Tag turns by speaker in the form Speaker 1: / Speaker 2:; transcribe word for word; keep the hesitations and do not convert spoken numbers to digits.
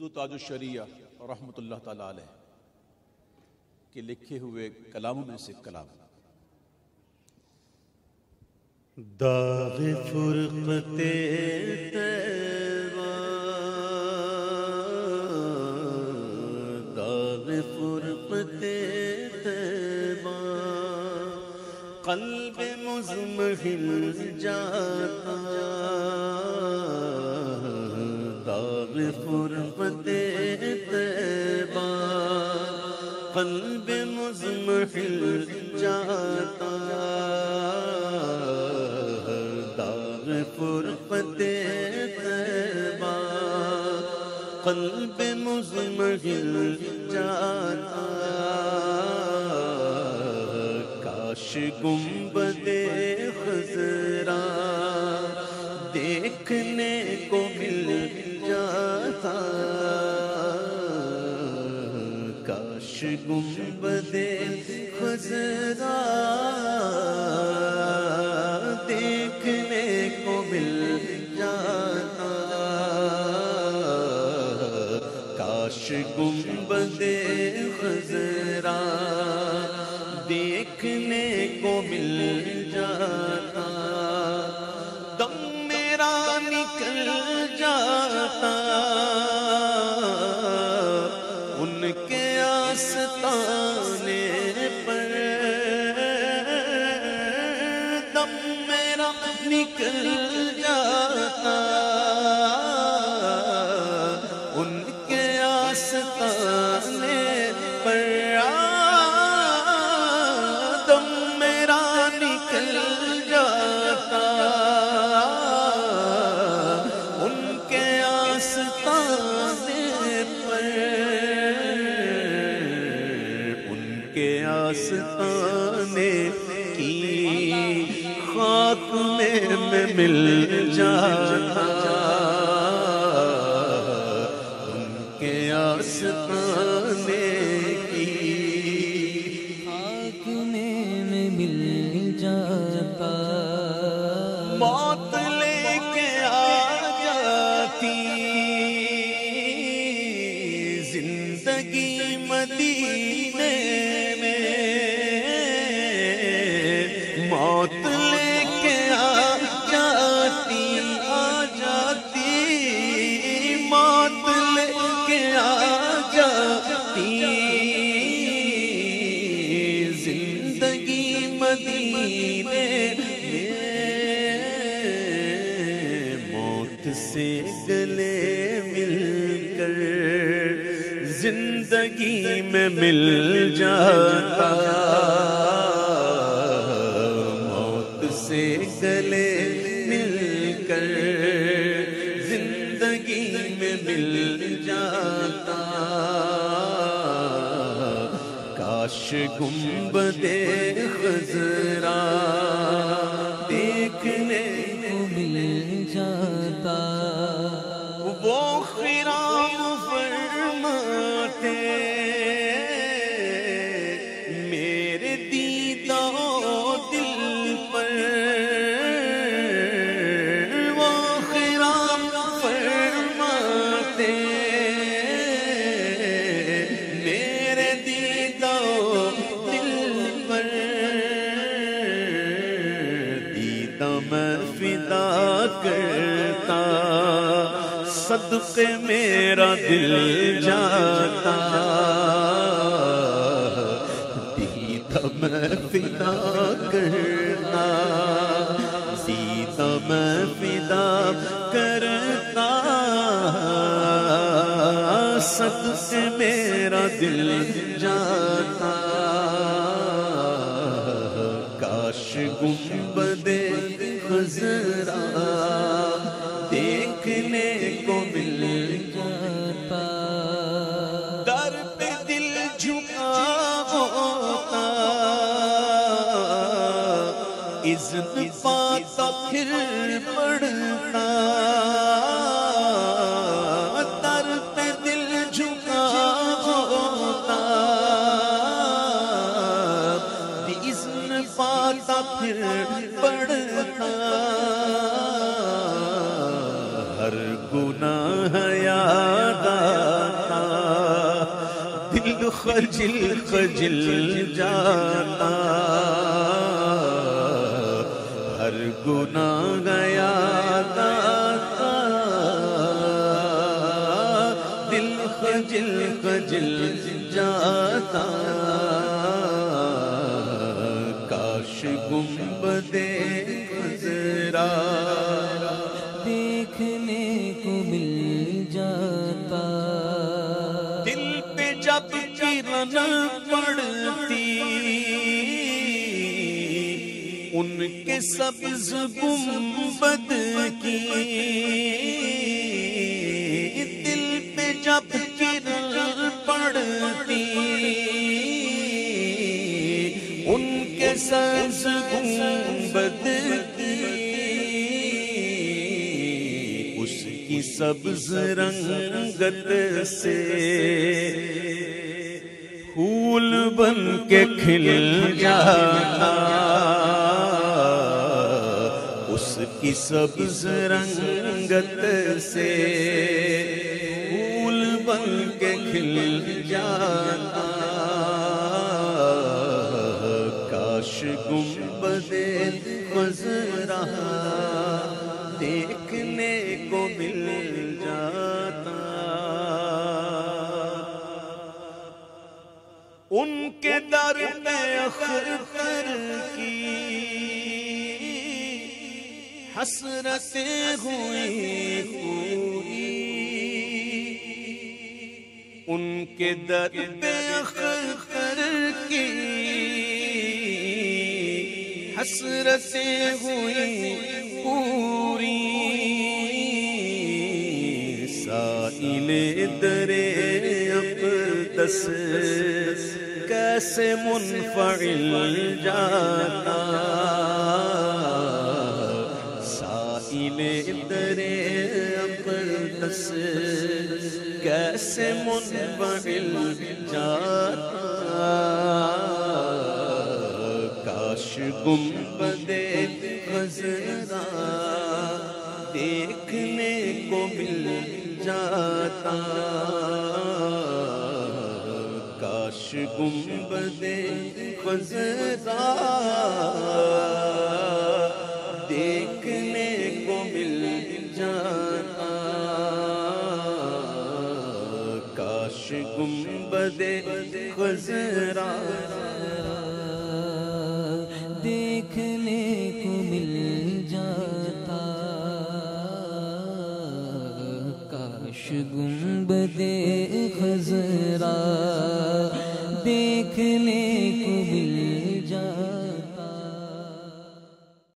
Speaker 1: حضور تاج الشریعہ رحمۃ اللہ تعالی علیہ کے لکھے ہوئے کلاموں میں سے کلام
Speaker 2: داغ فرقت طیبہ، داغ فرقت طیبہ، قلب مزمحل جاتا، داغ فرقت طیبہ، قلب مزمحل جاتا، فرقت طیبہ، قلب مزمحل جاتا، کاش گنبد خضرا دیکھنے کو مل جاتا، کاش گنبد خضرا دیکھنے کو مل جاتا، کاش گنبد خضرا دیکھنے کو مل جاتا، دم میرا نکل جاتا ان کے آستانے پر، دم میرا نکل جاتا ان کے آستانے پر، دم میرا نکل جاتا ان کے آستانے پر، ان کے آستانے کی خاک میں میں مل جاتا، ان کے آستانے کی
Speaker 3: خاک میں میں مل جاتا،
Speaker 2: موت لے کے آ جاتی زندگی مدینے میں، موت لے کے آ جاتی آ جاتی موت لے کے آ جاتی زندگی مدینے میں، موت سے گلے مل کر زندگی میں مل جاتا، موت سے گلے مل کر زندگی میں مل جاتا، کاش گنبد خضرا دیکھنے
Speaker 3: کو مل جاتا،
Speaker 2: وہ خرام فرماتے میرے دیدہ دل پر، وہ خرام فرماتے میرے دیدہ دل پر، دیدہ میں فدا کرتا صدقے میرا دل جاتا، دیدہ میں فدا کرتا دیدہ میں فدا کرتا صدقے میرا دل جاتا، کاش گنبد خضرا دیکھنے کو مل
Speaker 3: جاتا،
Speaker 2: در پہ دل جھکا ہوتا اذن پاتا پھر پڑھتا، در پہ دل جھکا ہوتا اذن پاتا پھر پڑھتا، ہر گناہ یاد آتا دل خجل خجل جاتا ہر گناہ یاد آتا دل خجل خجل جاتا کاش گنبد خضرا
Speaker 3: دیکھنے کو مل جاتا
Speaker 2: دل پہ جب کرن پڑتی ان کے سبز گنبد کی دل پہ جب کرن پڑتی ان کے سبز گنبد کی اس کی سبز رنگت سے پھول بن کے کھل جاتا اس کی سبز رنگت سے پھول بن کے کھل جاتا کاش گنبد خضرا دیکھنے کو مل جاتا ان کے در میں اختر کی حسرتیں ہوئی پوری ان کے در میں اختر کی حسرتیں ہوئی پوری سائل در اقدس کیسے منفعل جاتا سائل در اقدس کیسے منفعل جاتا کاش گنبد خضرا دیکھنے کو مل جاتا کاش گنبد خضرا دیکھنے کو مل جاتا کاش گنبد خضرا
Speaker 3: دیکھنے کو مل جاتا کاش گنبد خضرا دیکھنے کو مل